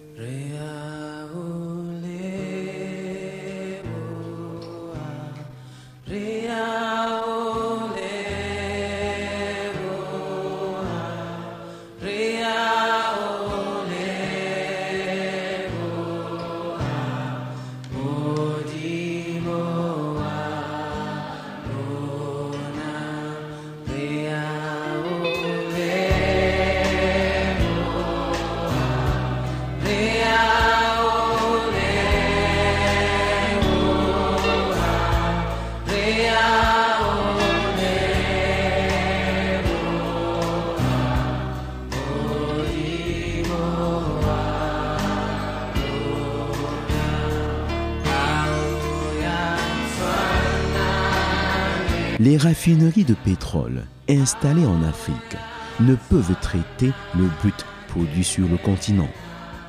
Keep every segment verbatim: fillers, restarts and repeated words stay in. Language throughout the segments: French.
Les raffineries de pétrole installées en Afrique ne peuvent traiter le brut produit sur le continent. Pourquoi ?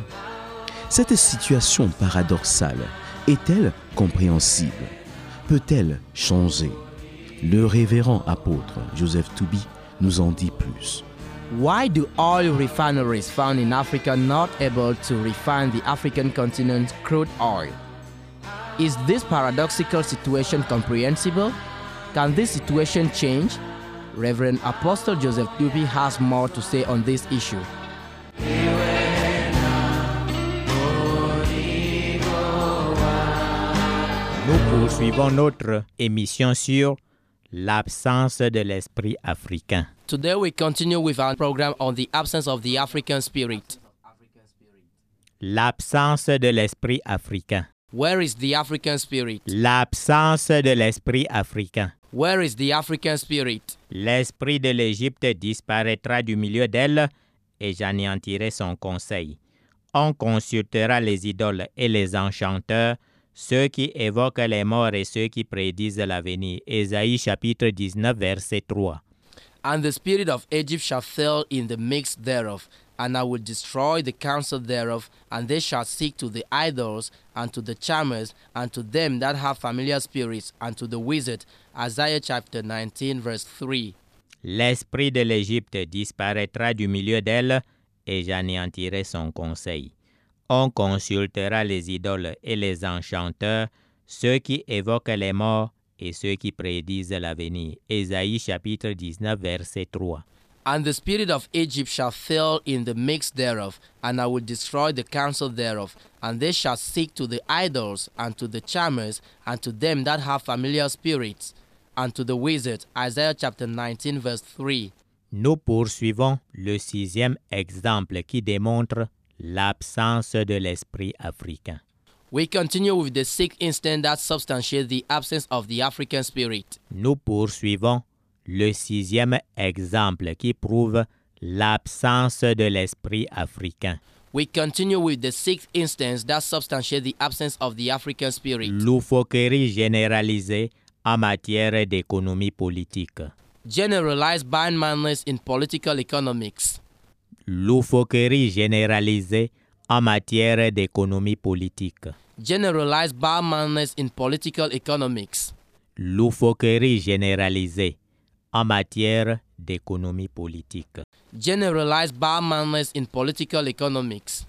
Cette situation paradoxale est-elle compréhensible ? Peut-elle changer ? Le révérend apôtre Joseph Toubi nous en dit plus. Why do oil refineries found in Africa not able to refine the African continent's crude oil? Is this paradoxical situation comprehensible? Can this situation change? Reverend Apostle Joseph Toubi has more to say on this issue. Nous poursuivons notre émission sur l'absence de l'esprit africain. Today we continue with our program on the absence of the African spirit. L'absence de l'esprit africain. Where is the African spirit? L'absence de l'esprit africain. Where is the African spirit? L'esprit de l'Égypte disparaîtra du milieu d'elle et j'anéantirai son conseil. On consultera les idoles et les enchanteurs, ceux qui évoquent les morts et ceux qui prédisent l'avenir. Ésaïe chapitre dix-neuf, verset trois. And the spirit of Egypt shall fail in the midst thereof, and I will destroy the counsel thereof, and they shall seek to the idols, and to the charmers, and to them that have familiar spirits, and to the wizard. Isaiah chapter nineteen, verse three. L'esprit de l'Égypte disparaîtra du milieu d'elle, et j'anéantirai son conseil. On consultera les idoles et les enchanteurs, ceux qui évoquent les morts et ceux qui prédisent l'avenir. Ésaïe chapitre dix-neuf, verset trois. And the spirit of Egypt shall fail in the midst thereof, and I will destroy the counsel thereof, and they shall seek to the idols, and to the charmers, and to them that have familiar spirits, and to the wizards. Isaiah chapter nineteen, verse three. Nous poursuivons le sixième exemple qui démontre l'absence de l'esprit africain. We continue with the sixth instance that substantiates the absence of the African spirit. Nous poursuivons le sixième exemple qui prouve l'absence de l'esprit africain. We continue with the sixth instance that substantiates the absence of the African spirit. Loufoquerie généralisée en matière d'économie politique. Generalized bindmindedness in political economics. Loufoquerie généralisée en matière d'économie politique. Generalized bindmindedness in political economics. Loufoquerie généralisée en matière d'économie politique. Generalized bindmindedness in political economics.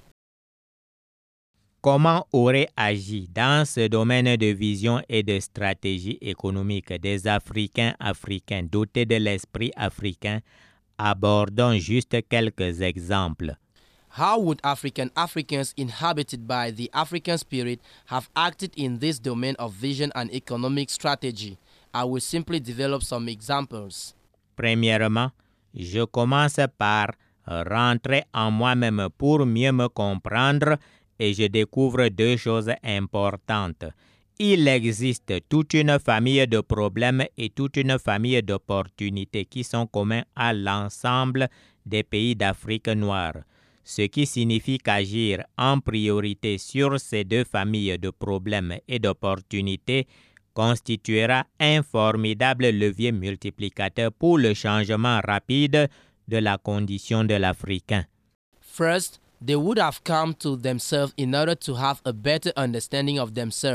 Comment auraient agi dans ce domaine de vision et de stratégie économique des Africains africains dotés de l'esprit africain? Abordons juste quelques exemples. How would African Africans inhabited by the African spirit have acted in this domain of vision and economic strategy? I will simply develop some examples. Premièrement, je commence par rentrer en moi-même pour mieux me comprendre et je découvre deux choses importantes. Il existe toute une famille de problèmes et toute une famille d'opportunités qui sont communs à l'ensemble des pays d'Afrique noire, ce qui signifie qu'agir en priorité sur ces deux familles de problèmes et d'opportunités constituera un formidable levier multiplicateur pour le changement rapide de la condition de l'Africain. First, they would have come to themselves in order to have a better understanding of themselves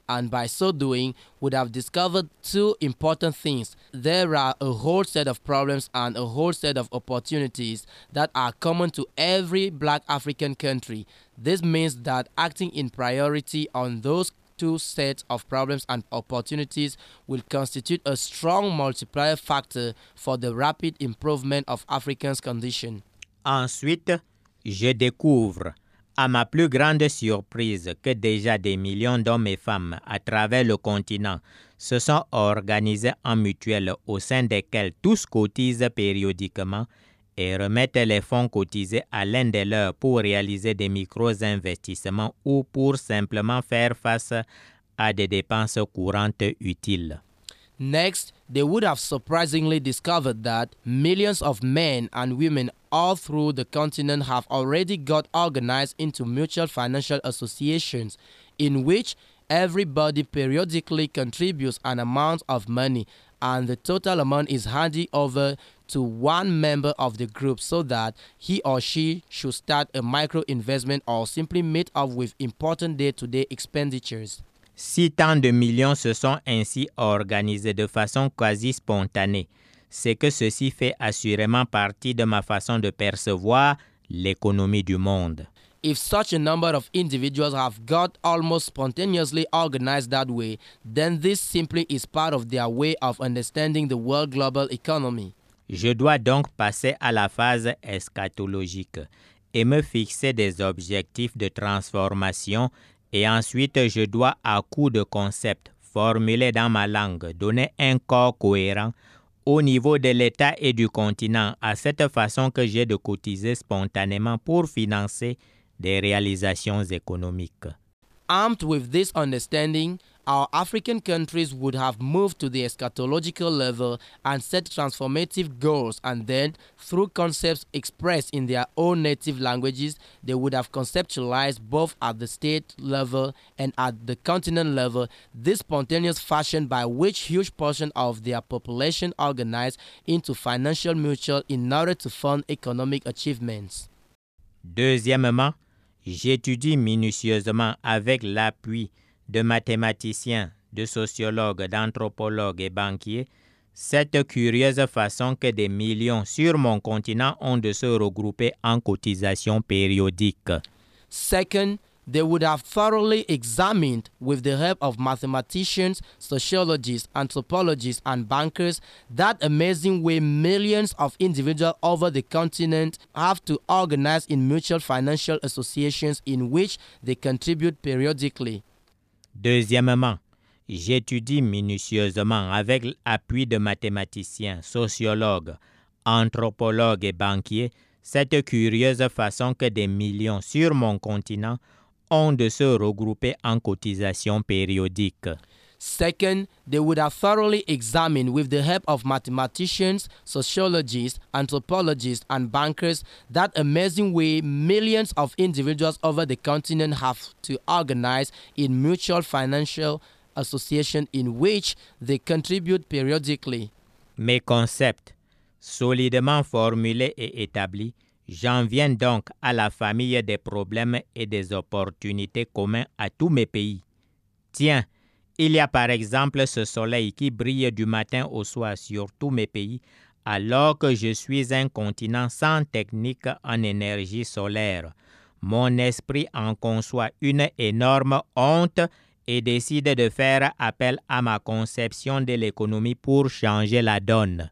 and by so doing would have discovered two important things. There are a whole set of problems and a whole set of opportunities that are common to every black African country. This means that acting in priority on those two sets of problems and opportunities will constitute a strong multiplier factor for the rapid improvement of Africans' condition. Ensuite, je découvre, à ma plus grande surprise, que déjà des millions d'hommes et femmes à travers le continent se sont organisés en mutuelles au sein desquelles tous cotisent périodiquement et remettent les fonds cotisés à l'un des leurs pour réaliser des micro-investissements ou pour simplement faire face à des dépenses courantes utiles. Next, they would have surprisingly discovered that millions of men and women all through the continent have already got organized into mutual financial associations in which everybody periodically contributes an amount of money and the total amount is handed over to one member of the group so that he or she should start a micro-investment or simply meet up with important day-to-day expenditures. Si tant de millions se sont ainsi organisés de façon quasi spontanée, c'est que ceci fait assurément partie de ma façon de percevoir l'économie du monde. If such a number of individuals have got almost spontaneously organized that way, then this simply is part of their way of understanding the world global economy. Je dois donc passer à la phase eschatologique et me fixer des objectifs de transformation et ensuite je dois à coup de concepts formulés dans ma langue donner un corps cohérent au niveau de l'État et du continent à cette façon que j'ai de cotiser spontanément pour financer des réalisations économiques. Armed with this understanding, our African countries would have moved to the eschatological level and set transformative goals, and then, through concepts expressed in their own native languages, they would have conceptualized both at the state level and at the continent level this spontaneous fashion by which huge portion of their population organized into financial mutual in order to fund economic achievements. Deuxièmement, j'étudie minutieusement avec l'appui de mathématiciens, de sociologues, d'anthropologues et banquiers cette curieuse façon que des millions sur mon continent ont de se regrouper en cotisations périodiques. Second, they would have thoroughly examined, with the help of mathematicians, sociologists, anthropologists, and bankers, that amazing way millions of individuals over the continent have to organize in mutual financial associations in which they contribute periodically. Deuxièmement, j'étudie minutieusement avec l'appui de mathématiciens, sociologues, anthropologues et banquiers cette curieuse façon que des millions sur mon continent ont de se regrouper en cotisations périodiques. Second, they would have thoroughly examined, with the help of mathematicians, sociologists, anthropologists, and bankers, that amazing way millions of individuals over the continent have to organize in mutual financial association in which they contribute periodically. Mes concepts, solidement formulés et établis, j'en viens donc à la famille des problèmes et des opportunités communs à tous mes pays. Tiens, il y a par exemple ce soleil qui brille du matin au soir sur tous mes pays, alors que je suis un continent sans technique en énergie solaire. Mon esprit en conçoit une énorme honte et décide de faire appel à ma conception de l'économie pour changer la donne.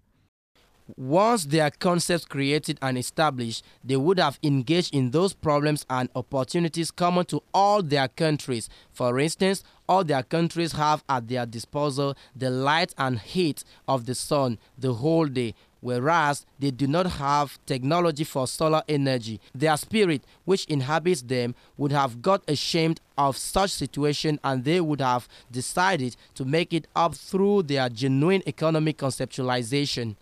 Once their concepts created and established, they would have engaged in those problems and opportunities common to all their countries. For instance, all their countries have at their disposal the light and heat of the sun the whole day, whereas they do not have technology for solar energy. Their spirit, which inhabits them, would have got ashamed of such situation, and they would have decided to make it up through their genuine economic conceptualization.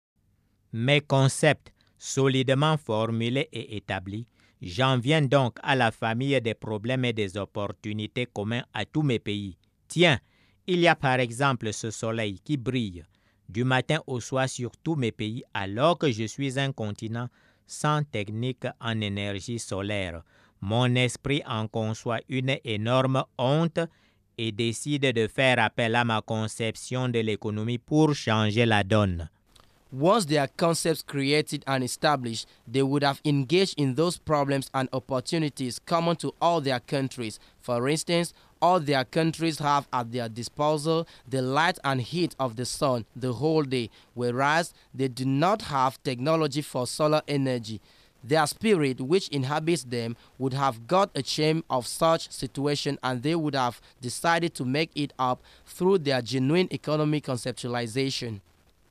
Mes concepts solidement formulés et établis, j'en viens donc à la famille des problèmes et des opportunités communs à tous mes pays. Tiens, il y a par exemple ce soleil qui brille du matin au soir sur tous mes pays, alors que je suis un continent sans technique en énergie solaire. Mon esprit en conçoit une énorme honte et décide de faire appel à ma conception de l'économie pour changer la donne. Once their concepts created and established, they would have engaged in those problems and opportunities common to all their countries. For instance, all their countries have at their disposal the light and heat of the sun the whole day, whereas they do not have technology for solar energy. Their spirit, which inhabits them, would have got ashamed of such situation, and they would have decided to make it up through their genuine economic conceptualization.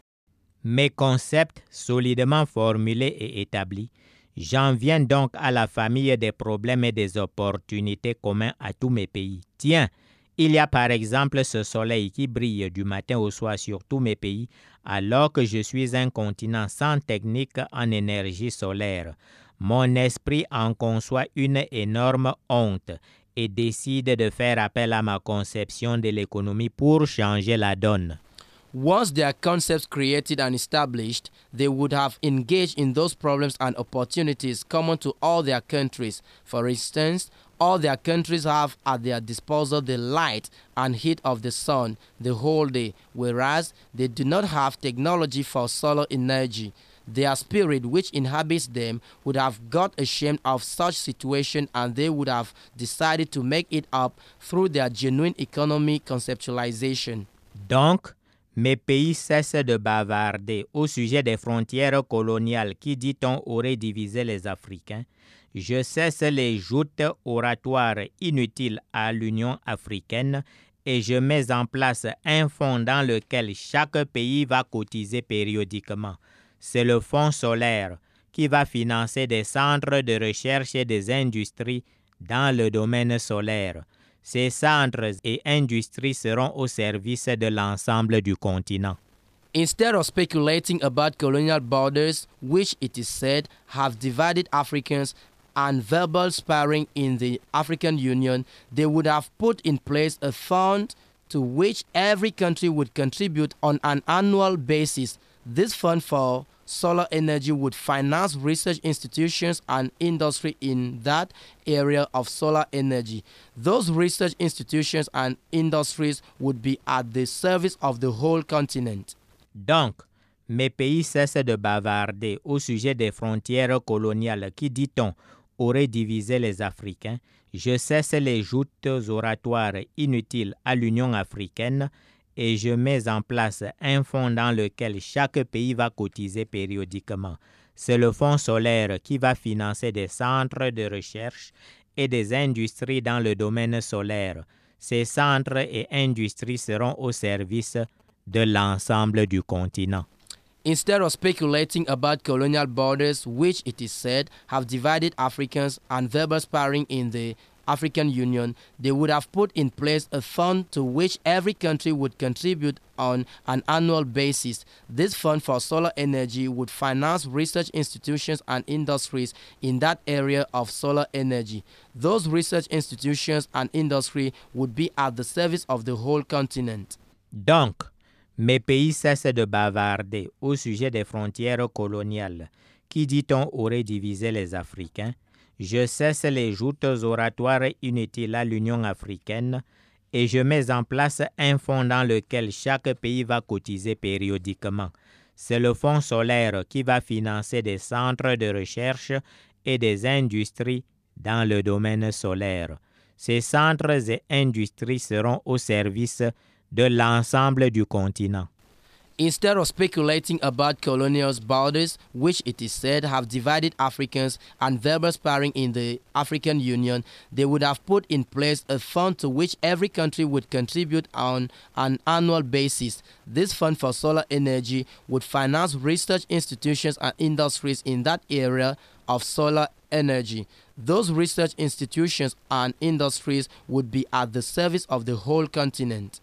Mes concepts solidement formulés et établis, j'en viens donc à la famille des problèmes et des opportunités communs à tous mes pays. Tiens, il y a par exemple ce soleil qui brille du matin au soir sur tous mes pays, alors que je suis un continent sans technique en énergie solaire. Mon esprit en conçoit une énorme honte et décide de faire appel à ma conception de l'économie pour changer la donne. Once their concepts created and established, they would have engaged in those problems and opportunities common to all their countries. For instance, all their countries have at their disposal the light and heat of the sun the whole day, whereas they do not have technology for solar energy. Their spirit, which inhabits them, would have got ashamed of such situation, and they would have decided to make it up through their genuine economic conceptualization. Donc, mes pays cessent de bavarder au sujet des frontières coloniales qui, dit-on, auraient divisé les Africains. Je cesse les joutes oratoires inutiles à l'Union africaine et je mets en place un fonds dans lequel chaque pays va cotiser périodiquement. C'est le fonds solaire qui va financer des centres de recherche et des industries dans le domaine solaire. Ces centres et industries seront au service de l'ensemble du continent. Instead of speculating about colonial borders, which it is said have divided Africans, and verbal sparring in the African Union, they would have put in place a fund to which every country would contribute on an annual basis. This fund for solar energy would finance research institutions and industry in that area of solar energy. Those research institutions and industries would be at the service of the whole continent. Donc, mes pays cessent de bavarder au sujet des frontières coloniales qui, dit-on, auraient divisé les Africains. Je cesse les joutes oratoires inutiles à l'Union africaine et je mets en place un fonds dans lequel chaque pays va cotiser périodiquement. C'est le fonds solaire qui va financer des centres de recherche et des industries dans le domaine solaire. Ces centres et industries seront au service de l'ensemble du continent. Instead of speculating about colonial borders, which it is said have divided Africans, and verbal sparring in the African Union, they would have put in place a fund to which every country would contribute on an annual basis. This fund for solar energy would finance research institutions and industries in that area of solar energy. Those research institutions and industry would be at the service of the whole continent. Donc, mes pays cessent de bavarder au sujet des frontières coloniales qui, dit-on, auraient divisé les Africains. Je cesse les joutes oratoires inutiles à l'Union africaine et je mets en place un fonds dans lequel chaque pays va cotiser périodiquement. C'est le fonds solaire qui va financer des centres de recherche et des industries dans le domaine solaire. Ces centres et industries seront au service de l'ensemble du continent. Instead of speculating about colonial borders, which it is said have divided Africans, and verbal sparring in the African Union, they would have put in place a fund to which every country would contribute on an annual basis. This fund for solar energy would finance research institutions and industries in that area of solar energy. Those research institutions and industries would be at the service of the whole continent.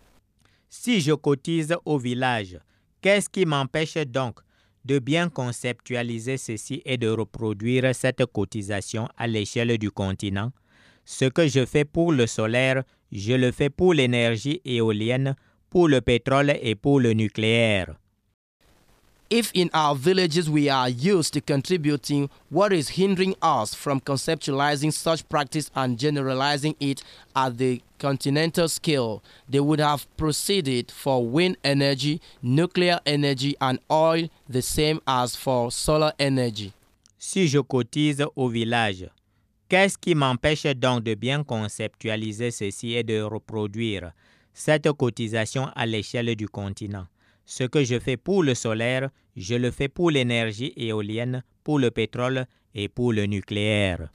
Si je cotise au village, qu'est-ce qui m'empêche donc de bien conceptualiser ceci et de reproduire cette cotisation à l'échelle du continent? Ce que je fais pour le solaire, je le fais pour l'énergie éolienne, pour le pétrole et pour le nucléaire. If in our villages we are used to contributing, what is hindering us from conceptualizing such practice and generalizing it at the continental scale? They would have proceeded for wind energy, nuclear energy, and oil, the same as for solar energy. Si je cotise au village, qu'est-ce qui m'empêche donc de bien conceptualiser ceci et de reproduire cette cotisation à l'échelle du continent? Ce que je fais pour le solaire, je le fais pour l'énergie éolienne, pour le pétrole et pour le nucléaire.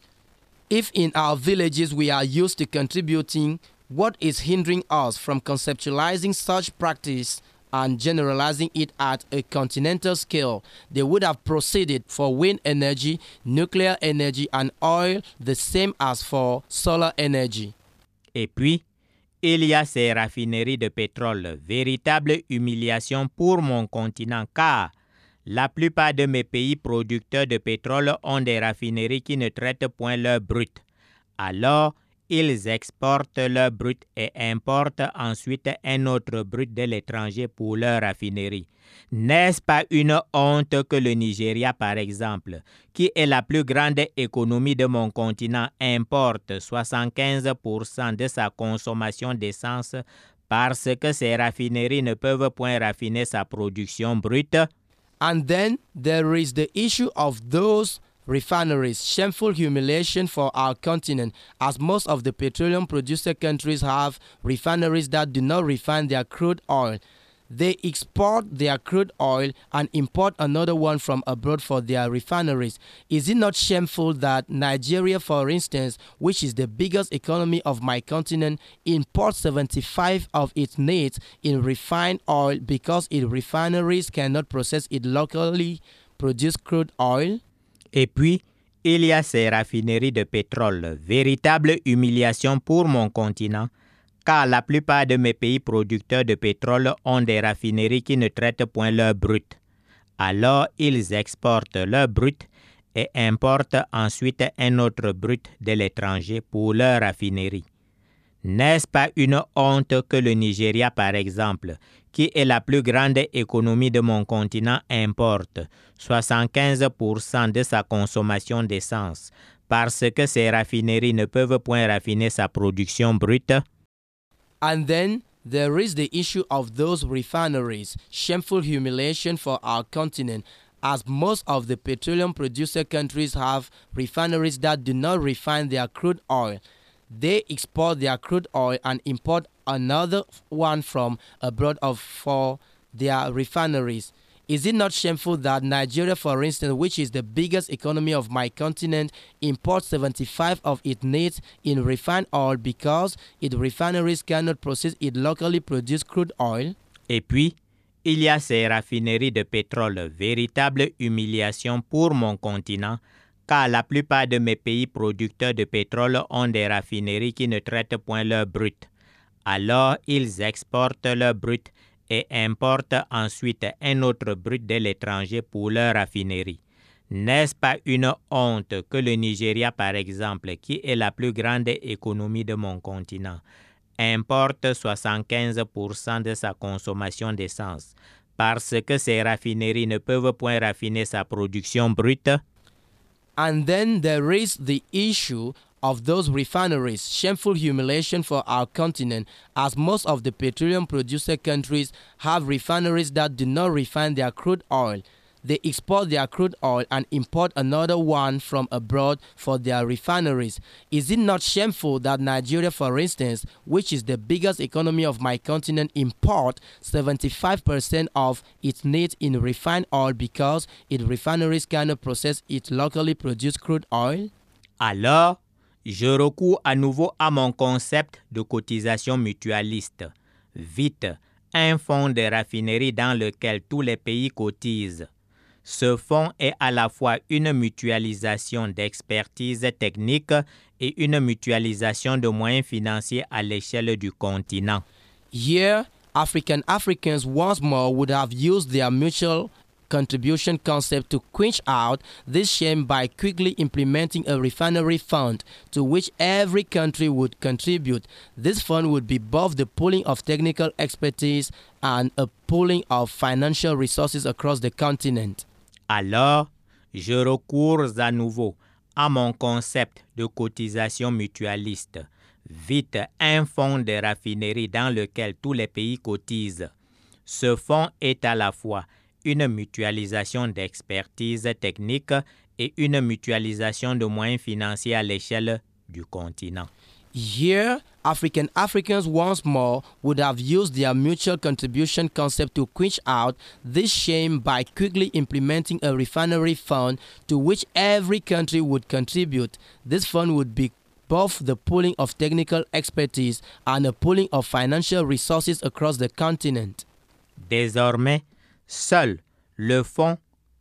If in our villages we are used to contributing, what is hindering us from conceptualizing such practice and generalizing it at a continental scale? They would have proceeded for wind energy, nuclear energy, and oil, the same as for solar energy. Et puis, il y a ces raffineries de pétrole, véritable humiliation pour mon continent, car la plupart de mes pays producteurs de pétrole ont des raffineries qui ne traitent point leur brut. Alors, ils exportent leur brut et importent ensuite un autre brut de l'étranger pour leur raffinerie. N'est-ce pas une honte que le Nigeria, par exemple, qui est la plus grande économie de mon continent, importe soixante-quinze pour cent de sa consommation d'essence parce que ses raffineries ne peuvent point raffiner sa production brute? And then there is the issue of those refineries, shameful humiliation for our continent, as most of the petroleum producer countries have refineries that do not refine their crude oil. They export their crude oil and import another one from abroad for their refineries. Is it not shameful that Nigeria, for instance, which is the biggest economy of my continent, imports seventy-five of its needs in refined oil because its refineries cannot process its locally produced crude oil? Et puis, il y a ces raffineries de pétrole, véritable humiliation pour mon continent, car la plupart de mes pays producteurs de pétrole ont des raffineries qui ne traitent point leur brut. Alors, ils exportent leur brut et importent ensuite un autre brut de l'étranger pour leur raffinerie. N'est-ce pas une honte que le Nigeria, par exemple, qui est la plus grande économie de mon continent, importe soixante-quinze pour cent de sa consommation d'essence parce que ses raffineries ne peuvent point raffiner sa production brute? And then there is the issue of those refineries, shameful humiliation for our continent, as most of the petroleum producer countries have refineries that do not refine their crude oil. They export their crude oil and import another one from abroad of for their refineries. Is it not shameful that Nigeria, for instance, which is the biggest economy of my continent, imports seventy-five of its needs in refined oil because its refineries cannot process its locally produced crude oil? Et puis, il y a ces raffineries de pétrole, véritable humiliation pour mon continent, car la plupart de mes pays producteurs de pétrole ont des raffineries qui ne traitent point leur brut. Alors, ils exportent leur brut et importent ensuite un autre brut de l'étranger pour leur raffinerie. N'est-ce pas une honte que le Nigeria, par exemple, qui est la plus grande économie de mon continent, importe soixante-quinze pour cent de sa consommation d'essence parce que ses raffineries ne peuvent point raffiner sa production brute? And then there is the issue of those refineries, shameful humiliation for our continent, as most of the petroleum producer countries have refineries that do not refine their crude oil. They export their crude oil and import another one from abroad for their refineries. Is it not shameful that Nigeria, for instance, which is the biggest economy of my continent, import seventy-five percent of its needs in refined oil because its refineries cannot process its locally produced crude oil? Alors, je recours à nouveau à mon concept de cotisation mutualiste. Vite, un fonds de raffinerie dans lequel tous les pays cotisent. Ce fonds est à la fois une mutualisation d'expertise technique et une mutualisation de moyens financiers à l'échelle du continent. Here, African Africans once more would have used their mutual contribution concept to quench out this shame by quickly implementing a refinery fund to which every country would contribute. This fund would be both the pooling of technical expertise and a pooling of financial resources across the continent. Alors, je recours à nouveau à mon concept de cotisation mutualiste. Vite, un fonds de raffinerie dans lequel tous les pays cotisent. Ce fonds est à la fois une mutualisation d'expertise technique et une mutualisation de moyens financiers à l'échelle du continent. Here, African Africans once more would have used their mutual contribution concept to quench out this shame by quickly implementing a refinery fund to which every country would contribute. This fund would be both the pooling of technical expertise and a pooling of financial resources across the continent. Désormais, seul le fonds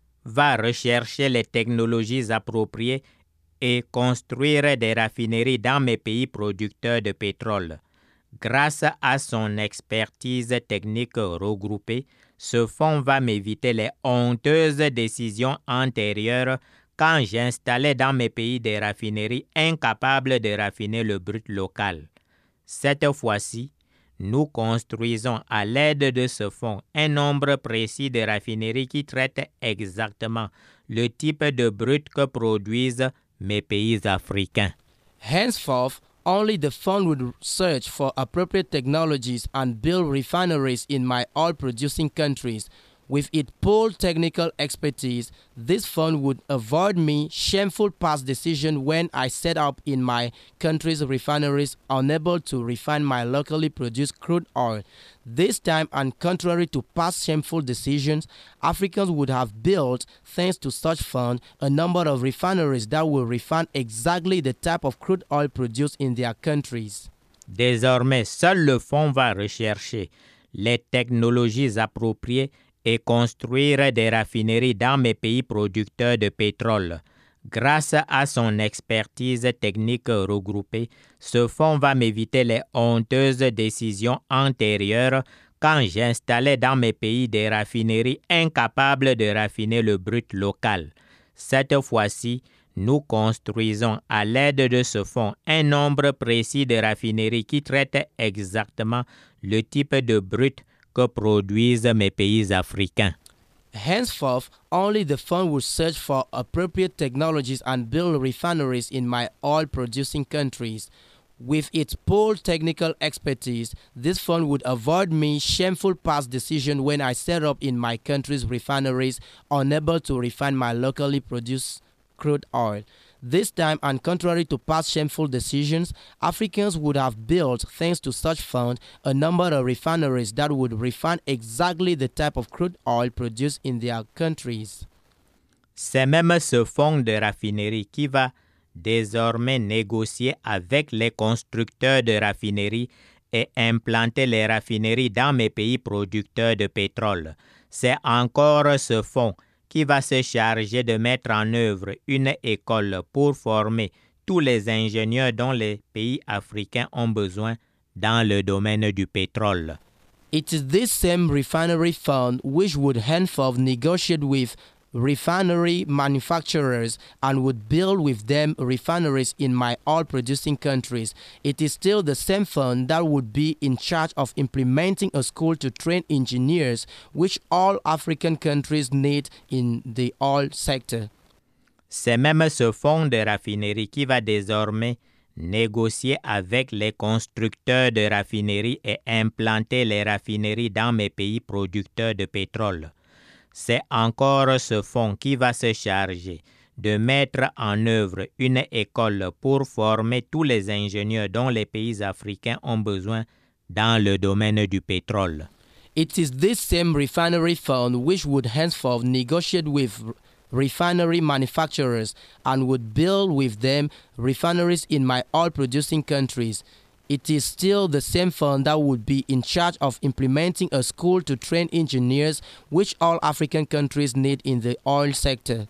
va rechercher les technologies appropriées et construire des raffineries dans mes pays producteurs de pétrole. Grâce à son expertise technique regroupée, ce fonds va m'éviter les honteuses décisions antérieures quand j'installais dans mes pays des raffineries incapables de raffiner le brut local. Cette fois-ci, nous construisons à l'aide de ce fonds un nombre précis de raffineries qui traitent exactement le type de brut que produisent mes pays africains. Henceforth, only the fund would search for appropriate technologies and build refineries in my oil-producing countries. With its pooled technical expertise, this fund would avoid me shameful past decisions when I set up in my country's refineries unable to refine my locally produced crude oil. This time, and contrary to past shameful decisions, Africans would have built, thanks to such fund, a number of refineries that will refine exactly the type of crude oil produced in their countries. Désormais, seul le fonds va rechercher les technologies appropriées et construire des raffineries dans mes pays producteurs de pétrole. Grâce à son expertise technique regroupée, ce fonds va m'éviter les honteuses décisions antérieures quand j'installais dans mes pays des raffineries incapables de raffiner le brut local. Cette fois-ci, nous construisons à l'aide de ce fonds un nombre précis de raffineries qui traitent exactement le type de brut que produisent mes pays africains. Henceforth, only the fund will search for appropriate technologies and build refineries in my oil-producing countries. With its pooled technical expertise, this fund would avoid me shameful past decisions when I set up in my country's refineries unable to refine my locally produced crude oil. This time, and contrary to past shameful decisions, Africans would have built, thanks to such fund, a number of refineries that would refine exactly the type of crude oil produced in their countries. C'est même ce fonds de raffinerie qui va désormais négocier avec les constructeurs de raffineries et implanter les raffineries dans mes pays producteurs de pétrole. C'est encore ce fonds qui va se charger de mettre en œuvre une école pour former tous les ingénieurs dont les pays africains ont besoin dans le domaine du pétrole. It is this same refinery fund which would henceforth negotiate with refinery manufacturers and would build with them refineries in my oil-producing countries. It is still the same fund that would be in charge of implementing a school to train engineers, which all African countries need in the oil sector. C'est même ce fonds de raffinerie qui va désormais négocier avec les constructeurs de raffineries et implanter les raffineries dans mes pays producteurs de pétrole. C'est encore ce fonds qui va se charger de mettre en œuvre une école pour former tous les ingénieurs dont les pays africains ont besoin dans le domaine du pétrole. It is this same refinery fund which would henceforth negotiate with refinery manufacturers and would build with them refineries in my oil-producing countries. It is still the same fund that would be in charge of implementing a school to train engineers, which all African countries need in the oil sector.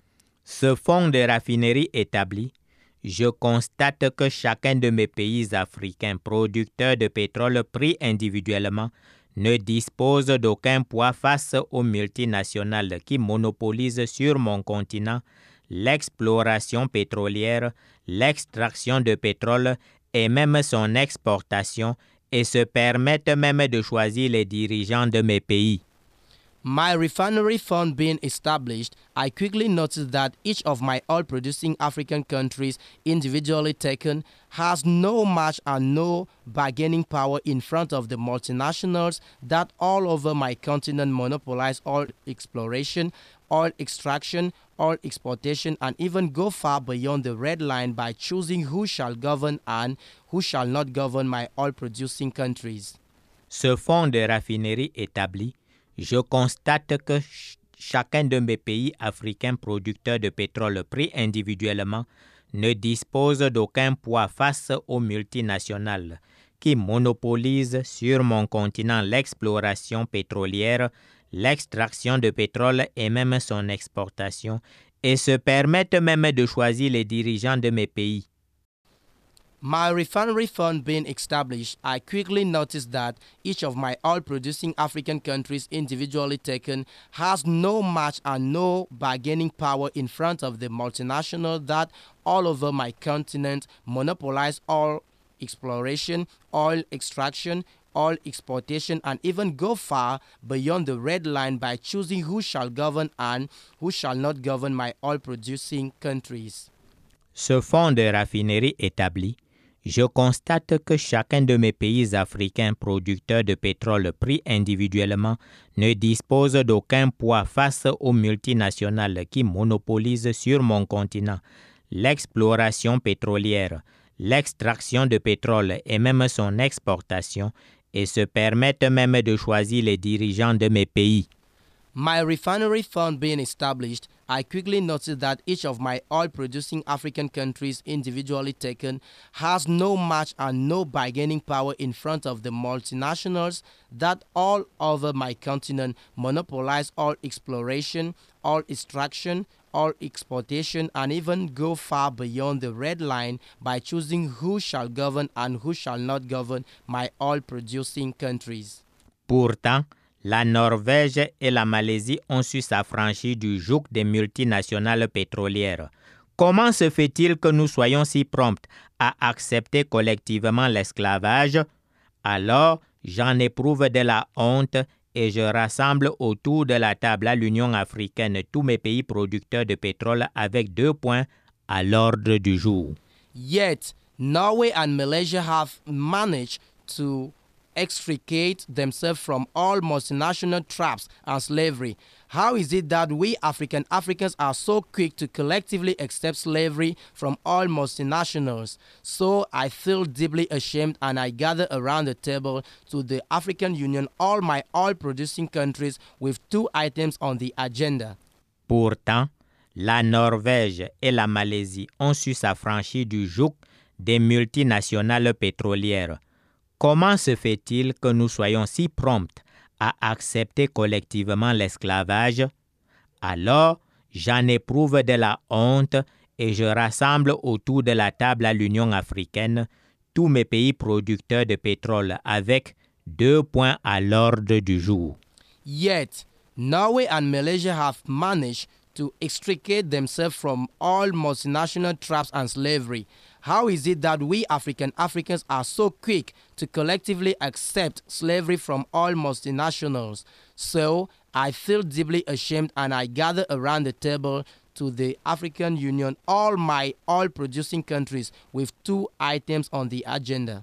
Ce fonds de raffinerie établi, je constate que chacun de mes pays africains producteurs de pétrole pris individuellement ne dispose d'aucun poids face aux multinationales qui monopolisent sur mon continent l'exploration pétrolière, l'extraction de pétrole et même son exportation et se permettent même de choisir les dirigeants de mes pays. My refinery fund being established, I quickly noticed that each of my oil-producing African countries, individually taken, has no match and no bargaining power in front of the multinationals that all over my continent monopolize oil exploration, oil extraction, oil exportation, and even go far beyond the red line by choosing who shall govern and who shall not govern my oil-producing countries. Ce fonds de raffinerie établi, je constate que ch- chacun de mes pays africains producteurs de pétrole pris individuellement ne dispose d'aucun poids face aux multinationales qui monopolisent sur mon continent l'exploration pétrolière, l'extraction de pétrole et même son exportation, et se permettent même de choisir les dirigeants de mes pays. My refinery fund being established, I quickly noticed that each of my oil-producing African countries, individually taken, has no match and no bargaining power in front of the multinational that all over my continent monopolize oil exploration, oil extraction, oil exportation, and even go far beyond the red line by choosing who shall govern and who shall not govern my oil-producing countries. Ce fonds de raffinerie établi, je constate que chacun de mes pays africains producteurs de pétrole pris individuellement ne dispose d'aucun poids face aux multinationales qui monopolisent sur mon continent l'exploration pétrolière, l'extraction de pétrole et même son exportation, et se permettent même de choisir les dirigeants de mes pays. My refinery fund being established, I quickly noticed that each of my oil-producing African countries, individually taken, has no match and no bargaining power in front of the multinationals that all over my continent monopolize oil exploration, oil extraction, oil exportation, and even go far beyond the red line by choosing who shall govern and who shall not govern my oil-producing countries. Pourtant, la Norvège et la Malaisie ont su s'affranchir du joug des multinationales pétrolières. Comment se fait-il que nous soyons si prompts à accepter collectivement l'esclavage? Alors, j'en éprouve de la honte et je rassemble autour de la table à l'Union africaine tous mes pays producteurs de pétrole avec deux points à l'ordre du jour. Yet, Norway and Malaysia have managed to extricate themselves from all multinational traps and slavery. How is it that we African Africans are so quick to collectively accept slavery from all multinationals? So I feel deeply ashamed and I gather around the table to the African Union all my oil-producing countries with two items on the agenda. Pourtant, la Norvège et la Malaisie ont su s'affranchir du joug des multinationales pétrolières. Comment se fait-il que nous soyons si prompts à accepter collectivement l'esclavage? Alors, j'en éprouve de la honte et je rassemble autour de la table à l'Union africaine tous mes pays producteurs de pétrole avec deux points à l'ordre du jour. Yet, Norway and Malaysia have managed to extricate themselves from all multinational traps and slavery. How is it that we African Africans are so quick to collectively accept slavery from all multinationals? So I feel deeply ashamed and I gather around the table to the African Union all my oil-producing countries with two items on the agenda.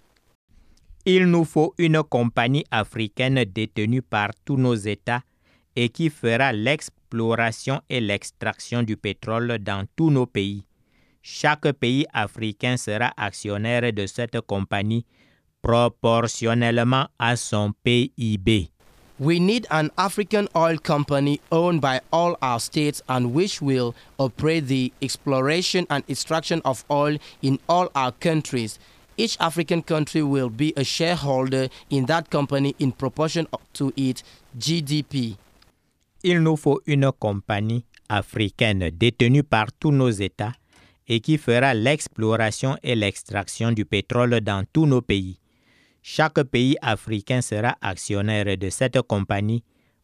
Il nous faut une compagnie africaine détenue par tous nos États et qui fera l'exploration et l'extraction du pétrole dans tous nos pays. Chaque pays africain sera actionnaire de cette compagnie proportionnellement à son P I B. We need an African oil company owned by all our states and which will operate the exploration and extraction of oil in all our countries. Each African country will be a shareholder in that company in proportion to its G D P. Il nous faut une compagnie africaine détenue par tous nos États et qui fera l'exploration et l'extraction du pétrole dans tous nos pays. chaque pays africain sera actionnaire de cette compagnie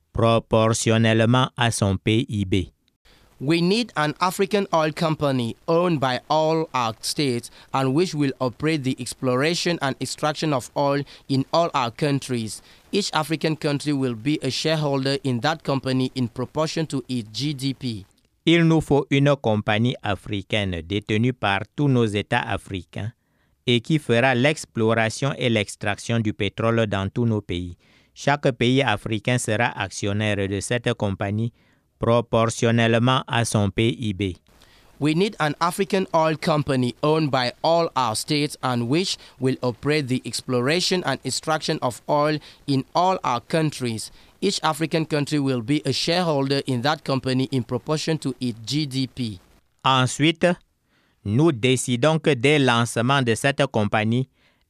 proportionnellement à son P I B. We need an African oil company owned by all our states and which will operate the exploration and extraction of oil in all our countries. Each African country will be a shareholder in that company in proportion to its G D P. Il nous faut une compagnie africaine détenue par tous nos États africains et qui fera l'exploration et l'extraction du pétrole dans tous nos pays. Chaque pays africain sera actionnaire de cette compagnie proportionnellement à son P I B. We need an African oil company owned by all our states and which will operate the exploration and extraction of oil in all our countries. Each African country will be a shareholder in that company in proportion to its G D P. Ensuite, nous décidons que dès le lancement de cette compagnie,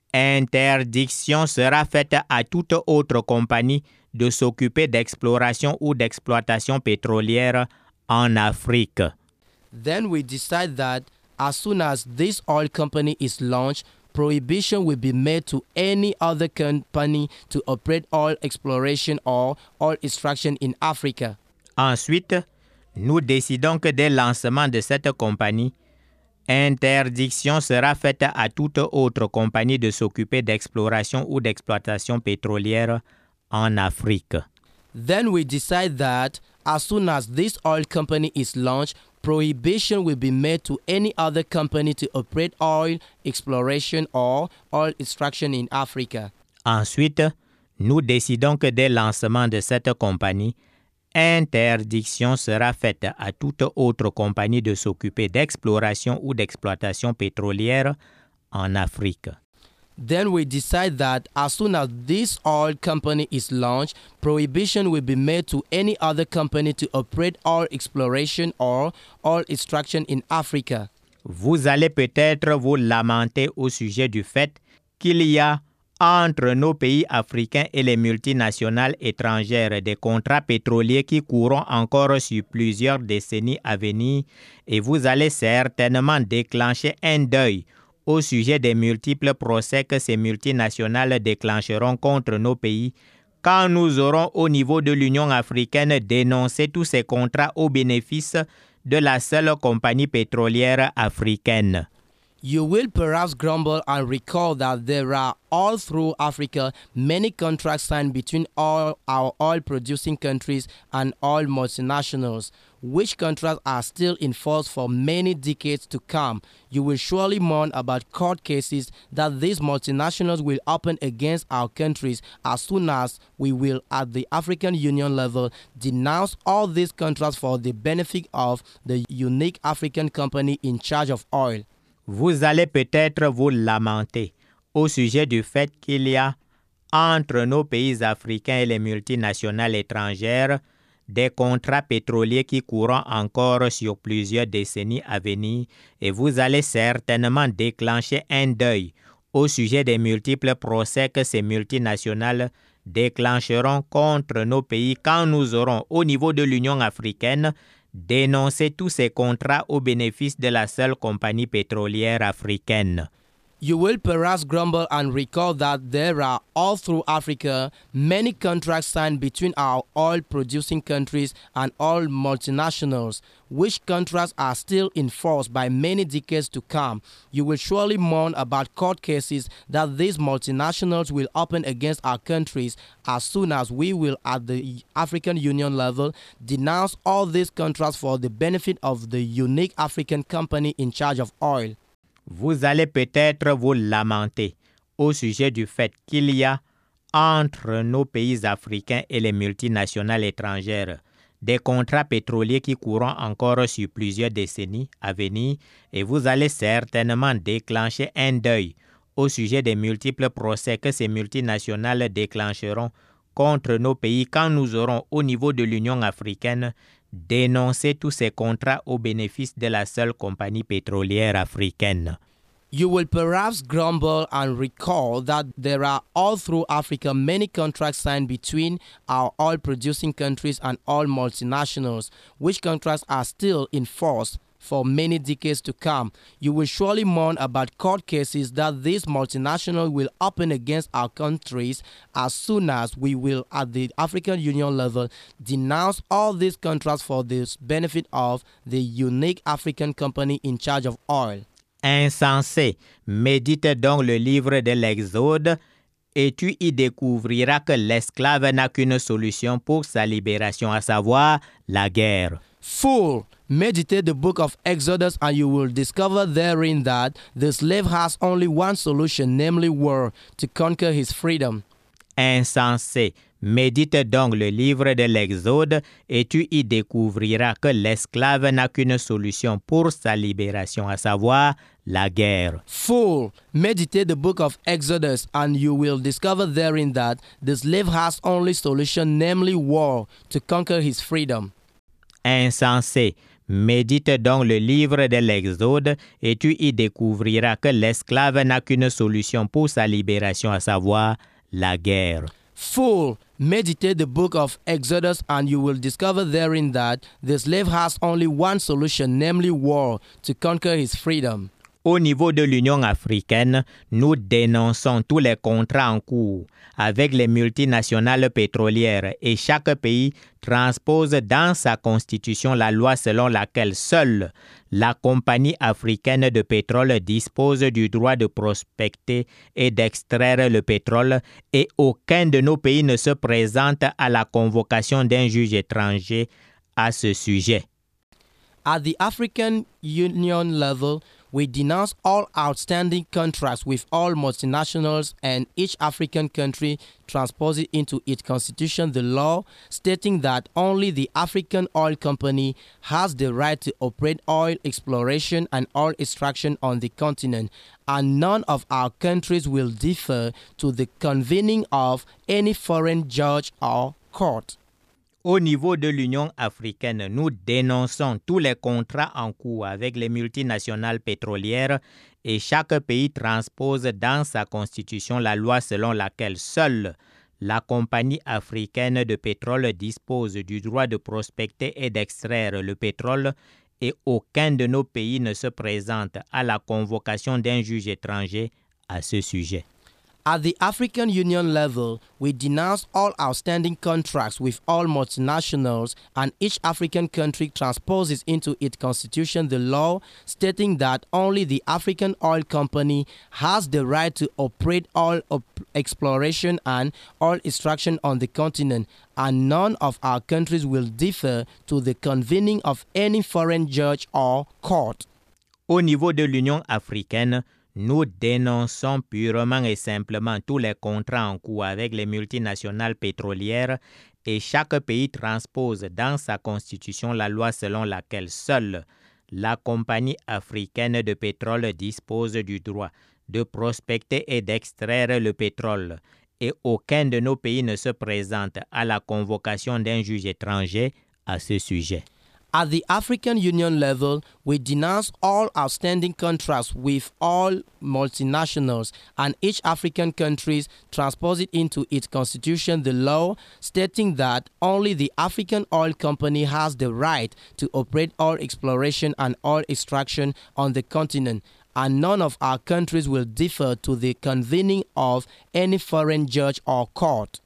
interdiction sera faite à toute autre compagnie de s'occuper d'exploration ou d'exploitation pétrolière en Afrique. Then we decide that as soon as this oil company is launched, prohibition will be made to any other company to operate oil exploration or oil extraction in Africa. Ensuite, nous décidons que dès le lancement de cette compagnie, interdiction sera faite à toute autre compagnie de s'occuper d'exploration ou d'exploitation pétrolière en Afrique. Then we decide that as soon as this oil company is launched, prohibition will be made to any other company to operate oil exploration or oil extraction in Africa. Ensuite, nous décidons que dès le lancement de cette compagnie, interdiction sera faite à toute autre compagnie de s'occuper d'exploration ou d'exploitation pétrolière en Afrique. Then we decide that as soon as this oil company is launched, prohibition will be made to any other company to operate oil exploration or oil extraction in Africa. Vous allez peut-être vous lamenter au sujet du fait qu'il y a entre nos pays africains et les multinationales étrangères des contrats pétroliers qui courront encore sur plusieurs décennies à venir et vous allez certainement déclencher un deuil au sujet des multiples procès que ces multinationales déclencheront contre nos pays quand nous aurons au niveau de l'Union africaine dénoncé tous ces contrats au bénéfice de la seule compagnie pétrolière africaine. You will perhaps grumble and recall that there are all through Africa many contracts signed between all our oil-producing countries and oil multinationals, which contracts are still in force for many decades to come. You will surely mourn about court cases that these multinationals will open against our countries as soon as we will, at the African Union level, denounce all these contracts for the benefit of the unique African company in charge of oil. Vous allez peut-être vous lamenter au sujet du fait qu'il y a entre nos pays africains et les multinationales étrangères des contrats pétroliers qui courront encore sur plusieurs décennies à venir et vous allez certainement déclencher un deuil au sujet des multiples procès que ces multinationales déclencheront contre nos pays quand nous aurons au niveau de l'Union africaine dénoncer tous ces contrats au bénéfice de la seule compagnie pétrolière africaine. You will perhaps grumble and recall that there are all through Africa many contracts signed between our oil-producing countries and oil multinationals, which contracts are still in force by many decades to come. You will surely mourn about court cases that these multinationals will open against our countries as soon as we will, at the African Union level, denounce all these contracts for the benefit of the unique African company in charge of oil. Vous allez peut-être vous lamenter au sujet du fait qu'il y a entre nos pays africains et les multinationales étrangères des contrats pétroliers qui courront encore sur plusieurs décennies à venir et vous allez certainement déclencher un deuil au sujet des multiples procès que ces multinationales déclencheront contre nos pays quand nous aurons au niveau de l'Union africaine dénoncer tous ces contrats au bénéfice de la seule compagnie pétrolière africaine. You will perhaps grumble and recall that there are all through Africa many contracts signed between our oil-producing countries and oil multinationals, which contracts are still in force for many decades to come. You will surely mourn about court cases that these multinationals will open against our countries as soon as we will, at the African Union level, denounce all these contracts for the benefit of the unique African company in charge of oil. Insensé, médite donc le livre de l'Exode et tu y découvriras que l'esclave n'a qu'une solution pour sa libération, à savoir la guerre. Fool, meditate the book of Exodus and you will discover therein that the slave has only one solution, namely war, to conquer his freedom. Insensé, médite donc le livre de l'Exode et tu y découvriras que l'esclave n'a qu'une solution pour sa libération, à savoir la guerre. Fool, meditate the book of Exodus and you will discover therein that the slave has only solution, namely war, to conquer his freedom. Insensé, médite donc le livre de l'Exode et tu y découvriras que l'esclave n'a qu'une solution pour sa libération, à savoir la guerre. Fool, meditate the book of Exodus and you will discover therein that the slave has only one solution, namely war, to conquer his freedom. Au niveau de l'Union africaine, nous dénonçons tous les contrats en cours avec les multinationales pétrolières et chaque pays transpose dans sa constitution la loi selon laquelle seule la compagnie africaine de pétrole dispose du droit de prospecter et d'extraire le pétrole et aucun de nos pays ne se présente à la convocation d'un juge étranger à ce sujet. At the African Union level, we denounce all outstanding contracts with all multinationals and each African country transposes into its constitution the law stating that only the African Oil Company has the right to operate oil exploration and oil extraction on the continent, and none of our countries will defer to the convening of any foreign judge or court. Au niveau de l'Union africaine, nous dénonçons tous les contrats en cours avec les multinationales pétrolières et chaque pays transpose dans sa constitution la loi selon laquelle seule la compagnie africaine de pétrole dispose du droit de prospecter et d'extraire le pétrole et aucun de nos pays ne se présente à la convocation d'un juge étranger à ce sujet. At the African Union level, we denounce all outstanding contracts with all multinationals and each African country transposes into its constitution the law stating that only the African Oil Company has the right to operate oil op- exploration and oil extraction on the continent, and none of our countries will defer to the convening of any foreign judge or court. Au niveau de l'Union africaine, nous dénonçons purement et simplement tous les contrats en cours avec les multinationales pétrolières et chaque pays transpose dans sa constitution la loi selon laquelle seule la compagnie africaine de pétrole dispose du droit de prospecter et d'extraire le pétrole et aucun de nos pays ne se présente à la convocation d'un juge étranger à ce sujet. At the African Union level, we denounce all outstanding contracts with all multinationals and each African country transposes into its constitution the law stating that only the African Oil Company has the right to operate oil exploration and oil extraction on the continent, and none of our countries will defer to the convening of any foreign judge or court.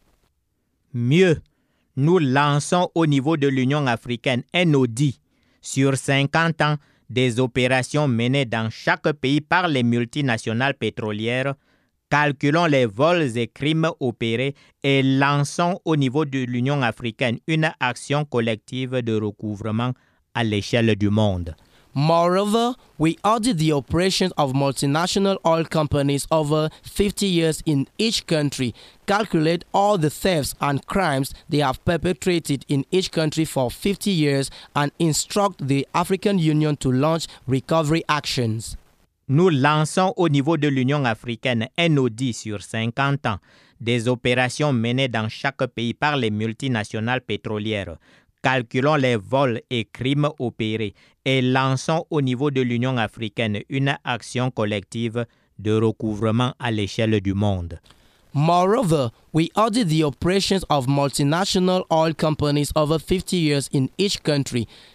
Mieux, nous lançons au niveau de l'Union africaine un audit sur cinquante ans des opérations menées dans chaque pays par les multinationales pétrolières, calculons les vols et crimes opérés et lançons au niveau de l'Union africaine une action collective de recouvrement à l'échelle du monde. Moreover, we audit the operations of multinational oil companies over fifty years in each country, calculate all the thefts and crimes they have perpetrated in each country for fifty years, and instruct the African Union to launch recovery actions. Nous lançons au niveau de l'Union africaine un audit sur cinquante ans des opérations menées dans chaque pays par les multinationales pétrolières. Calculons les vols et crimes opérés et lançons au niveau de l'Union africaine une action collective de recouvrement à l'échelle du monde. Moreover, we audit the operations of multinational oil companies over fifty years in each country,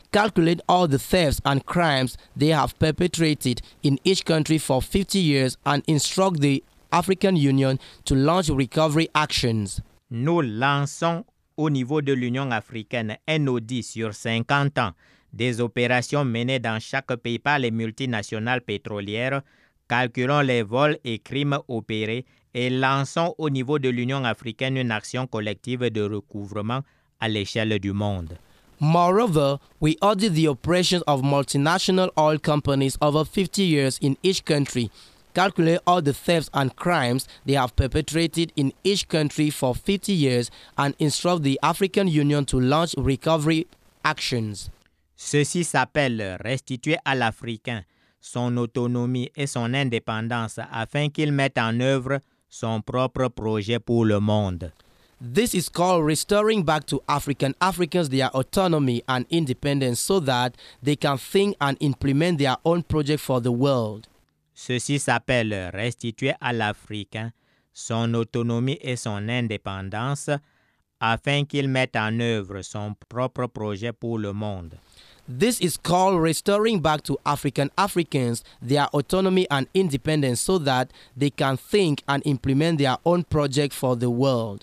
calculate all the thefts and crimes they have perpetrated in each country for fifty years and instruct the African Union to launch recovery actions. Nous lançons au niveau de l'Union africaine un audit sur cinquante ans des opérations menées dans chaque pays par les multinationales pétrolières, calculons les vols et crimes opérés et lançons au niveau de l'Union africaine une action collective de recouvrement à l'échelle du monde. Moreover, we audit the operations of multinational oil companies over fifty years in each country, calculate all the thefts and crimes they have perpetrated in each country for fifty years, and instruct the African Union to launch recovery actions. Ceci s'appelle restituer à l'Africain son autonomie et son indépendance afin qu'il mette en œuvre son propre projet pour le monde. This is called restoring back to African Africans their autonomy and independence so that they can think and implement their own project for the world. Ceci s'appelle restituer à l'Africain son autonomie et son indépendance afin qu'il mette en œuvre son propre projet pour le monde. This is called restoring back to African Africans their autonomy and independence so that they can think and implement their own project for the world.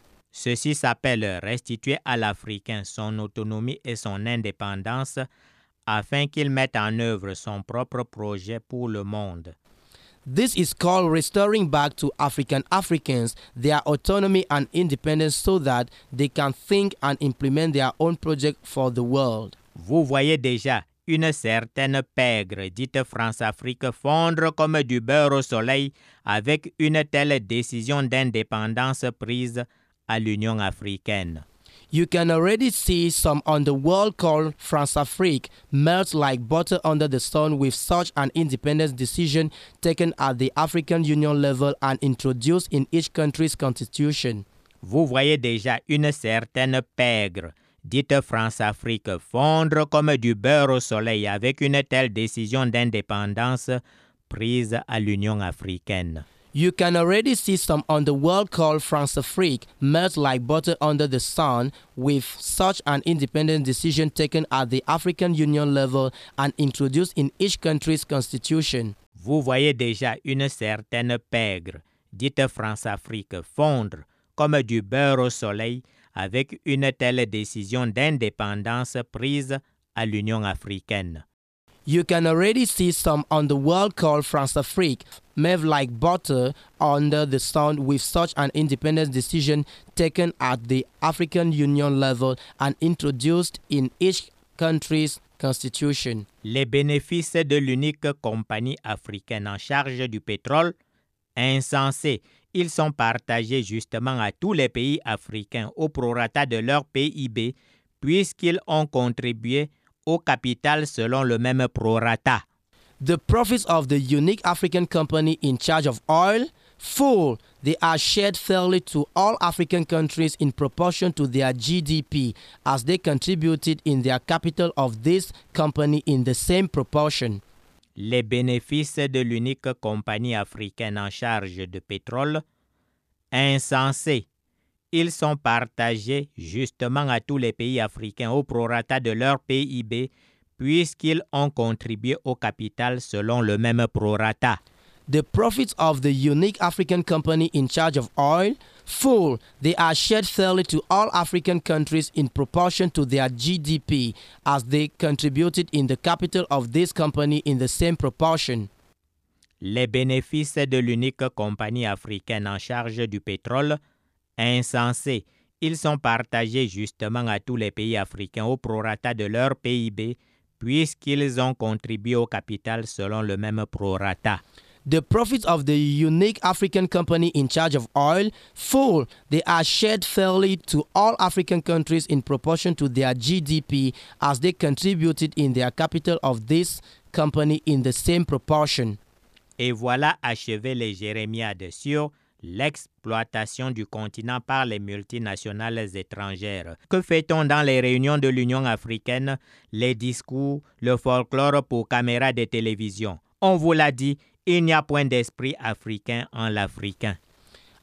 Ceci s'appelle restituer à l'Africain son autonomie et son indépendance afin qu'il mette en œuvre son propre projet pour le monde. This is called restoring back to African Africans their autonomy and independence so that they can think and implement their own project for the world. Vous voyez déjà une certaine pègre dite France-Afrique fondre comme du beurre au soleil avec une telle décision d'indépendance prise à l'Union africaine. You can already see some on the world called France-Afrique melt like butter under the sun with such an independence decision taken at the African Union level and introduced in each country's constitution. Vous voyez déjà une certaine pègre dite France-Afrique fondre comme du beurre au soleil avec une telle décision d'indépendance prise à l'Union africaine. You can already see some on the world called France-Afrique melt like butter under the sun with such an independent decision taken at the African Union level and introduced in each country's constitution. Vous voyez déjà une certaine pègre dite France-Afrique fondre comme du beurre au soleil avec une telle décision d'indépendance prise à l'Union africaine. You can already see some on the world called France-Afrique melt like butter under the sun with such an independent decision taken at the African Union level and introduced in each country's constitution. Les bénéfices de l'unique compagnie africaine en charge du pétrole, insensés, ils sont partagés justement à tous les pays africains au prorata de leur P I B puisqu'ils ont contribué au capital selon le même prorata. The profits of the unique African company in charge of oil, full, they are shared fairly to all African countries in proportion to their G D P as they contributed in their capital of this company in the same proportion. Les bénéfices de l'unique compagnie africaine en charge de pétrole, insensés, ils sont partagés justement à tous les pays africains au prorata de leur P I B, puisqu'ils ont contribué au capital selon le même prorata. The profits of the unique African company in charge of oil, full, they are shared fairly to all African countries in proportion to their G D P, as they contributed in the capital of this company in the same proportion. Les bénéfices de l'unique compagnie africaine en charge du pétrole, insensés, ils sont partagés justement à tous les pays africains au prorata de leur P I B, puisqu'ils ont contribué au capital selon le même prorata. The profits of the unique African company in charge of oil, full, they are shared fairly to all African countries in proportion to their G D P, as they contributed in their capital of this company in the same proportion. Et voilà achevé les jérémiades sur l'exploitation du continent par les multinationales étrangères. Que fait-on dans les réunions de l'Union africaine, les discours, le folklore pour caméras de télévision? On vous l'a dit, il n'y a point d'esprit africain en l'Africain.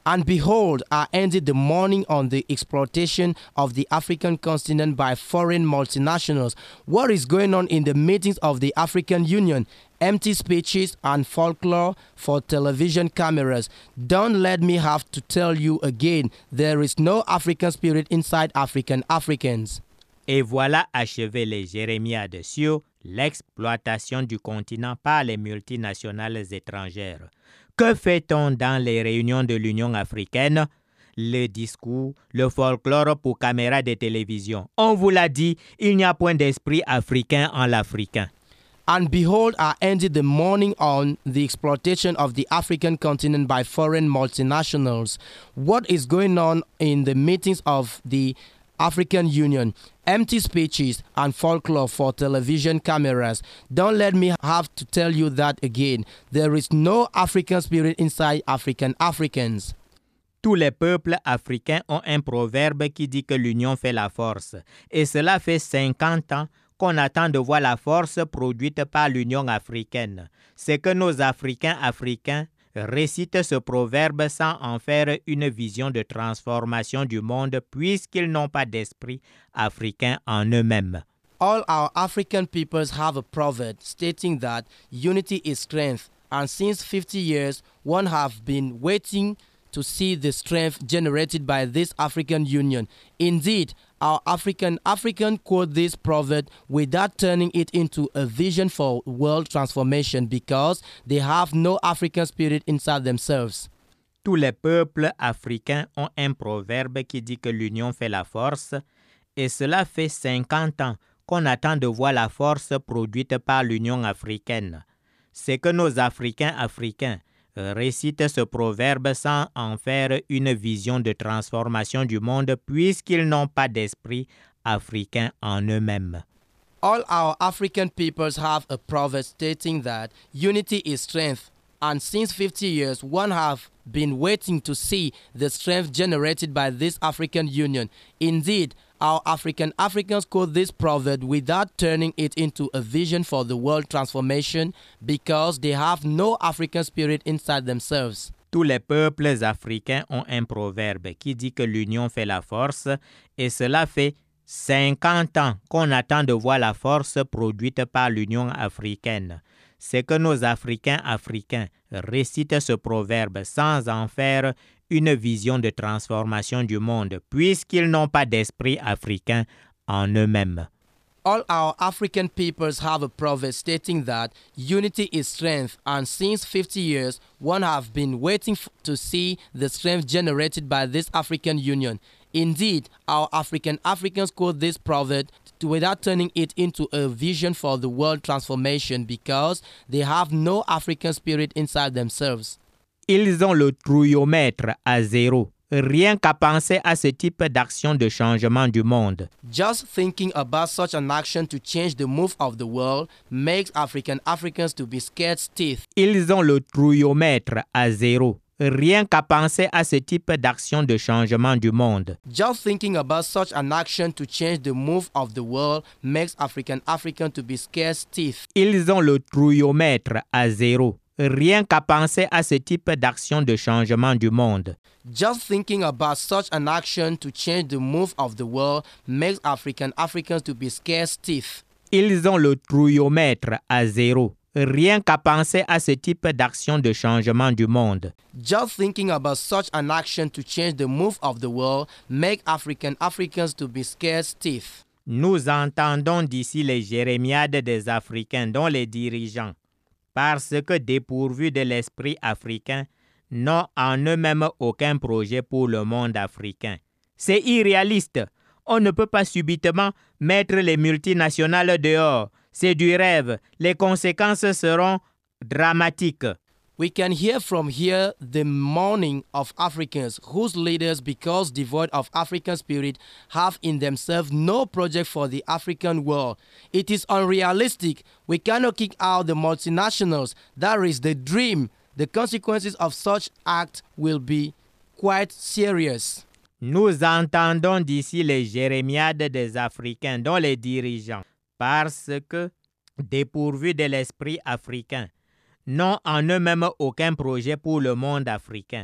And behold, I ended the morning on the exploitation of the African continent by foreign multinationals. What is going on in the meetings of the African Union? Empty speeches and folklore for television cameras. Don't let me have to tell you again, there is no African spirit inside African Africans. Et voilà achevé les jérémiades sur l'exploitation du continent par les multinationales étrangères. Que fait-on dans les réunions de l'Union africaine? Le discours, le folklore pour caméras de télévision. On vous l'a dit, il n'y a point d'esprit africain en l'africain. And behold, I ended the morning on the exploitation of the African continent by foreign multinationals. What is going on in the meetings of the African Union? Empty speeches and folklore for television cameras. Don't let me have to tell you that again. There is no African spirit inside African Africans. Tous les peuples africains ont un proverbe qui dit que l'union fait la force. Et cela fait cinquante ans qu'on attend de voir la force produite par l'Union africaine. C'est que nos Africains africains récitent ce proverbe sans en faire une vision de transformation du monde puisqu'ils n'ont pas d'esprit africain en eux-mêmes. All our African peoples have a proverb stating that unity is strength, and since fifty years one have been waiting to see the strength generated by this African Union. Indeed, our African African quote this proverb without turning it into a vision for world transformation because they have no African spirit inside themselves. Tous les peuples africains ont un proverbe qui dit que l'union fait la force, et cela fait cinquante ans qu'on attend de voir la force produite par l'Union africaine. C'est que nos Africains africains récitent ce proverbe sans en faire une vision de transformation du monde puisqu'ils n'ont pas d'esprit africain en eux-mêmes. All our African peoples have a proverb stating that unity is strength, and since fifty years one have been waiting to see the strength generated by this African Union. Indeed, our African Africans quote this proverb without turning it into a vision for the world transformation because they have no African spirit inside themselves. Tous les peuples africains ont un proverbe qui dit que l'union fait la force, et cela fait cinquante ans qu'on attend de voir la force produite par l'Union africaine. C'est que nos Africains africains récitent ce proverbe sans en faire une vision de transformation du monde, puisqu'ils n'ont pas d'esprit africain en eux-mêmes. All our African peoples have a proverb stating that unity is strength, and since fifty years, one have been waiting f- to see the strength generated by this African Union. Indeed, our African Africans quote this proverb to, without turning it into a vision for the world transformation because they have no African spirit inside themselves. Ils ont le trouillomètre à zéro, rien qu'à penser à ce type d'action de changement du monde. Just thinking about such an action to change the move of the world makes African Africans to be scared stiff. Ils ont le trouillomètre à zéro, rien qu'à penser à ce type d'action de changement du monde. Just thinking about such an action to change the move of the world makes African Africans to be scared stiff. Ils ont le trouillomètre à zéro, rien qu'à penser à ce type d'action de changement du monde. Just thinking about such an action to change the move of the world makes African Africans to be scared stiff. Ils ont le trouillomètre à zéro, rien qu'à penser à ce type d'action de changement du monde. Just thinking about such an action to change the move of the world makes African Africans to be scared stiff. Nous entendons d'ici les jérémiades des Africains dont les dirigeants, parce que dépourvus de l'esprit africain, n'ont en eux-mêmes aucun projet pour le monde africain. C'est irréaliste. On ne peut pas subitement mettre les multinationales dehors. C'est du rêve. Les conséquences seront dramatiques. We can hear from here the mourning of Africans whose leaders, because devoid of African spirit, have in themselves no project for the African world. It is unrealistic. We cannot kick out the multinationals. That is the dream. The consequences of such act will be quite serious. Nous entendons d'ici les jérémiades des Africains dont les dirigeants, parce que, dépourvus de l'esprit africain, n'ont en eux-mêmes aucun projet pour le monde africain.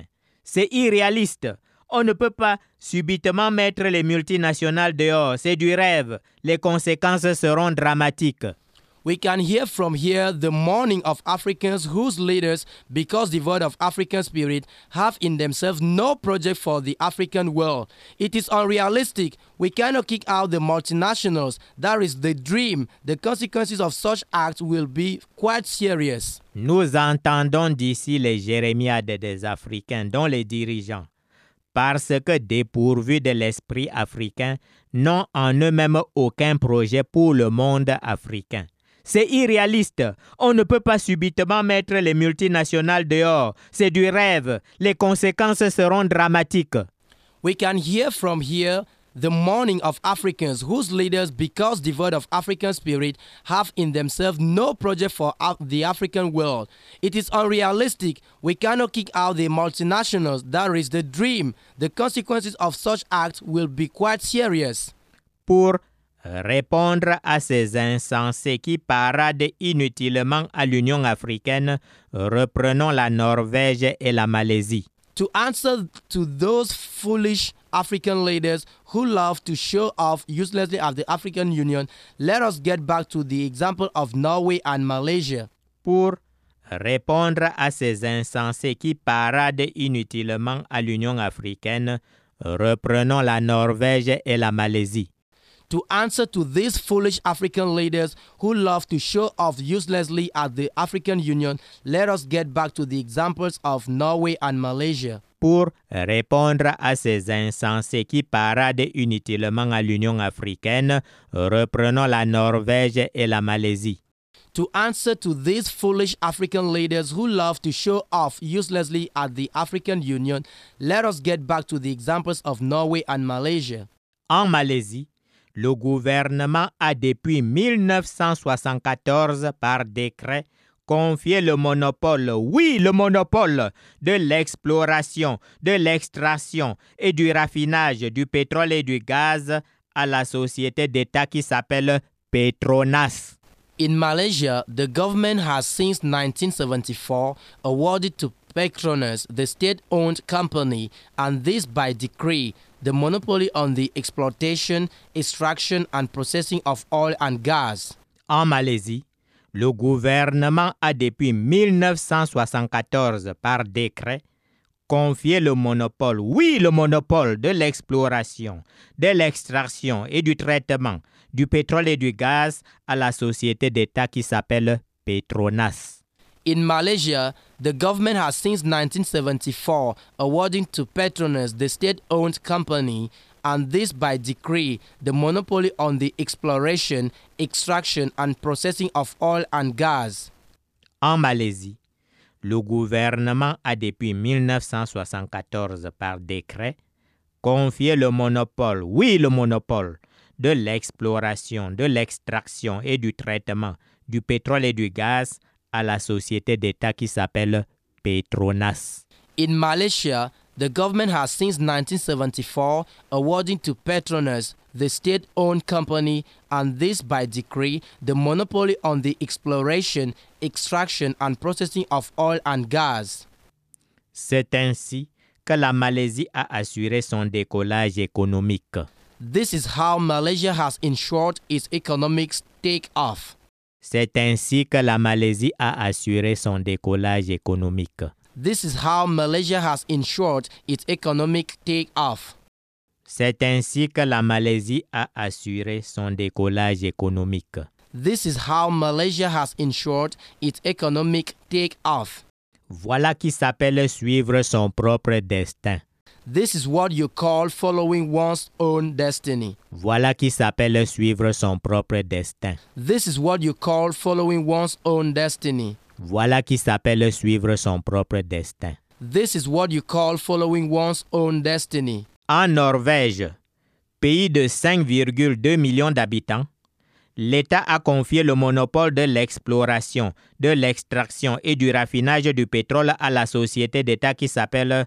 C'est irréaliste. On ne peut pas subitement mettre les multinationales dehors. C'est du rêve. Les conséquences seront dramatiques. We can hear from here the mourning of Africans whose leaders, because devoid of African spirit, have in themselves no project for the African world. It is unrealistic. We cannot kick out the multinationals. That is the dream. The consequences of such acts will be quite serious. Nous entendons d'ici les jérémiades des Africains, dont les dirigeants, parce que dépourvus de l'esprit africain, n'ont en eux-mêmes aucun projet pour le monde africain. C'est irréaliste. On ne peut pas subitement mettre les multinationales dehors. C'est du rêve. Les conséquences seront dramatiques. We can hear from here the mourning of Africans whose leaders, because devoid of African spirit, have in themselves no project for the African world. It is unrealistic. We cannot kick out the multinationals. That is the dream. The consequences of such acts will be quite serious. Pour répondre à ces insensés qui paradent inutilement à l'Union africaine, reprenons la Norvège et la Malaisie. To answer to those foolish African leaders who love to show off uselessly at the African Union, let us get back to the example of Norway and Malaysia. Pour répondre à ces insensés qui paradent inutilement à l'Union africaine, reprenons la Norvège et la Malaisie. To answer to these foolish African leaders who love to show off uselessly at the African Union, let us get back to the examples of Norway and Malaysia. Pour répondre à ces insensés qui paradent inutilement à l'Union africaine, reprenons la Norvège et la Malaisie. To answer to these foolish African leaders who love to show off uselessly at the African Union, let us get back to the examples of Norway and Malaysia. En Malaisie, le gouvernement a depuis mille neuf cent soixante-quatorze par décret confié le monopole, oui le monopole, de l'exploration, de l'extraction et du raffinage du pétrole et du gaz à la société d'État qui s'appelle Petronas. In Malaysia, the government has since nineteen seventy-four awarded to Petronas, the state-owned company, and this by decree, the monopoly on the exploitation, extraction and processing of oil and gas. En Malaisie, le gouvernement a depuis mille neuf cent soixante-quatorze par décret confié le monopole, oui le monopole de l'exploration, de l'extraction et du traitement du pétrole et du gaz à la société d'État qui s'appelle Petronas. In Malaysia, the government has since nineteen seventy-four awarding to Petronas, the state-owned company, and this by decree, the monopoly on the exploration, extraction and processing of oil and gas. En Malaisie, le gouvernement a depuis mille neuf cent soixante-quatorze par décret confié le monopole, oui le monopole, de l'exploration, de l'extraction et du traitement du pétrole et du gaz à la société d'État qui s'appelle Petronas. In Malaysia, the government has since nineteen seventy-four awarding to Petronas, the state-owned company, and this by decree, the monopoly on the exploration, extraction and processing of oil and gas. C'est ainsi que la Malaisie a assuré son décollage économique. This is how Malaysia has ensured its economic take-off. C'est ainsi que la Malaisie a assuré son décollage économique. This is how Malaysia has ensured its economic take-off. C'est ainsi que la Malaisie a assuré son décollage économique. This is how Malaysia has ensured its economic take-off. Voilà qui s'appelle suivre son propre destin. This is what you call following one's own destiny. Voilà qui s'appelle suivre son propre destin. This is what you call following one's own destiny. Voilà qui s'appelle suivre son propre destin. This is what you call following one's own destiny. En Norvège, pays de cinq virgule deux millions d'habitants, l'État a confié le monopole de l'exploration, de l'extraction et du raffinage du pétrole à la société d'État qui s'appelle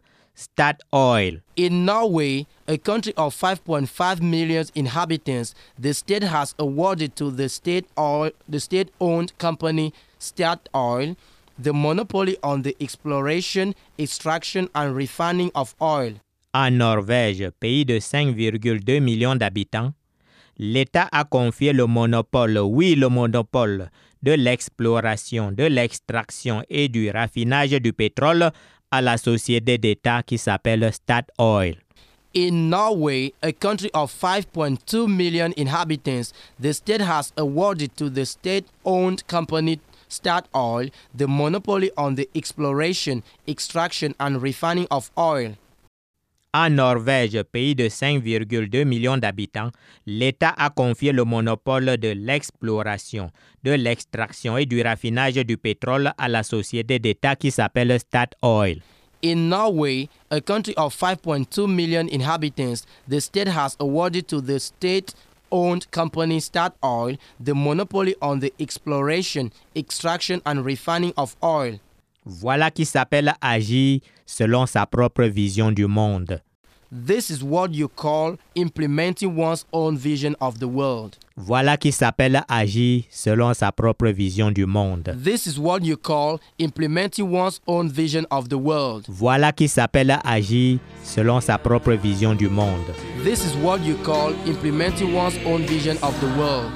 Statoil. In Norway, a country of five point five million inhabitants, the state has awarded to the state oil, the state-owned company Statoil the monopoly on the exploration, extraction and refining of oil. En Norvège, pays de cinq virgule deux millions d'habitants, l'État a confié le monopole, oui le monopole, de l'exploration, de l'extraction et du raffinage du pétrole à la société d'État qui s'appelle Statoil. In Norway, a country of five point two million inhabitants, the state has awarded to the state-owned company Statoil the monopoly on the exploration, extraction and refining of oil. En Norvège, pays de cinq virgule deux millions d'habitants, l'État a confié le monopole de l'exploration, de l'extraction et du raffinage du pétrole à la société d'État qui s'appelle Statoil. In Norway, a country of five point two million inhabitants, the state has awarded to the state-owned company Statoil the monopoly on the exploration, extraction and refining of oil. Voilà qui s'appelle agir selon sa propre vision du monde. This is what you call implementing one's own vision of the world. Voilà qui s'appelle agir selon sa propre vision du monde. This is what you call implementing one's own vision of the world. Voilà qui s'appelle agir selon sa propre vision du monde. This is what you call implementing one's own vision of the world.